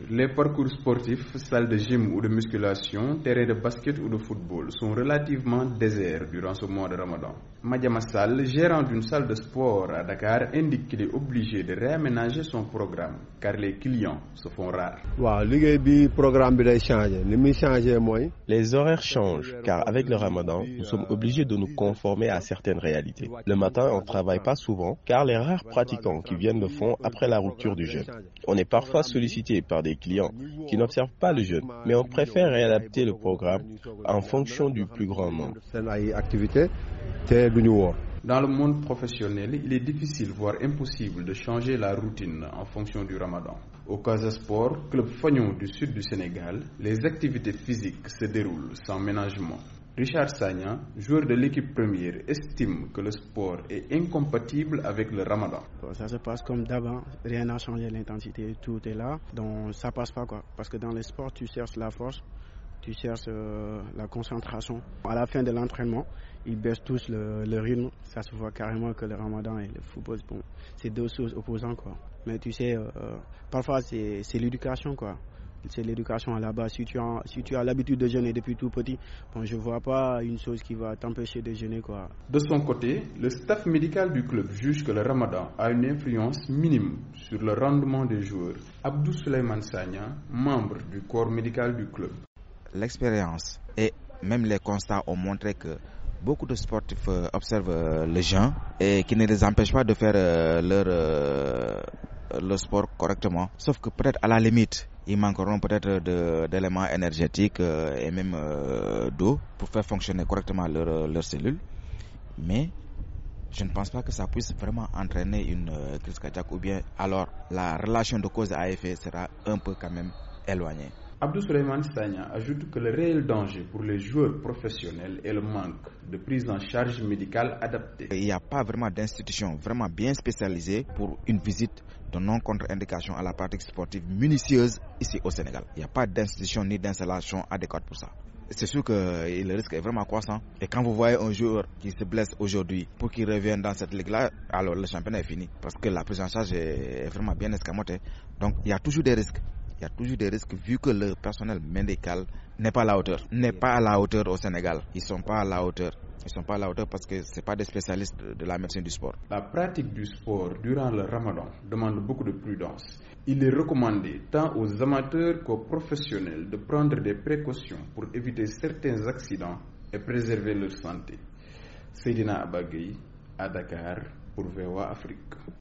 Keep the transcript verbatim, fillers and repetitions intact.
Les parcours sportifs, salles de gym ou de musculation, terrains de basket ou de football sont relativement déserts durant ce mois de Ramadan. Madiama Sall, gérant d'une salle de sport à Dakar, indique qu'il est obligé de réaménager son programme car les clients se font rares. Les horaires changent car avec le Ramadan, nous sommes obligés de nous conformer à certaines réalités. Le matin, on ne travaille pas souvent car les rares pratiquants qui viennent le font après la rupture du jeûne. On est parfois sollicité par des clients qui n'observent pas le jeûne, mais on préfère réadapter le programme en fonction du plus grand nombre. Dans le monde professionnel, il est difficile, voire impossible, de changer la routine en fonction du Ramadan. Au Casa Sport, club fagnon du sud du Sénégal, les activités physiques se déroulent sans ménagement. Richard Sagna, joueur de l'équipe première, estime que le sport est incompatible avec le Ramadan. Ça se passe comme d'avant, rien n'a changé, l'intensité, tout est là, donc ça passe pas quoi. Parce que dans le sport, tu cherches la force, tu cherches euh, la concentration. À la fin de l'entraînement, ils baissent tous le, le rythme. Ça se voit carrément que le Ramadan et le football, bon, c'est deux choses opposantes quoi. Mais tu sais, euh, parfois c'est, c'est l'éducation quoi. C'est l'éducation à la base. Si tu as, si tu as l'habitude de jeûner depuis tout petit, bon, je ne vois pas une chose qui va t'empêcher de jeûner, quoi. De son côté, le staff médical du club juge que le Ramadan a une influence minime sur le rendement des joueurs. Abdou Souleymane Sagna, membre du corps médical du club. L'expérience et même les constats ont montré que beaucoup de sportifs observent le jeûne et qui ne les empêche pas de faire leur, leur sport correctement. Sauf que peut-être à la limite, ils manqueront peut-être de, d'éléments énergétiques et même euh, d'eau pour faire fonctionner correctement leurs leur cellules. Mais je ne pense pas que ça puisse vraiment entraîner une euh, crise cardiaque ou bien alors la relation de cause à effet sera un peu quand même éloignée. Abdou Souleymane Sagna ajoute que le réel danger pour les joueurs professionnels est le manque de prise en charge médicale adaptée. Il n'y a pas vraiment d'institution vraiment bien spécialisée pour une visite de non-contre-indication à la pratique sportive minutieuse ici au Sénégal. Il n'y a pas d'institution ni d'installation adéquate pour ça. C'est sûr que le risque est vraiment croissant. Et quand vous voyez un joueur qui se blesse aujourd'hui pour qu'il revienne dans cette ligue-là, alors le championnat est fini. Parce que la prise en charge est vraiment bien escamotée. Donc il y a toujours des risques. Il y a toujours des risques vu que le personnel médical n'est pas à la hauteur. N'est pas à la hauteur au Sénégal. Ils ne sont pas à la hauteur. Ils ne sont pas à la hauteur parce que ce n'est pas des spécialistes de, de la médecine du sport. La pratique du sport durant le Ramadan demande beaucoup de prudence. Il est recommandé tant aux amateurs qu'aux professionnels de prendre des précautions pour éviter certains accidents et préserver leur santé. Seydina Abba Gueye à Dakar pour V O A Afrique.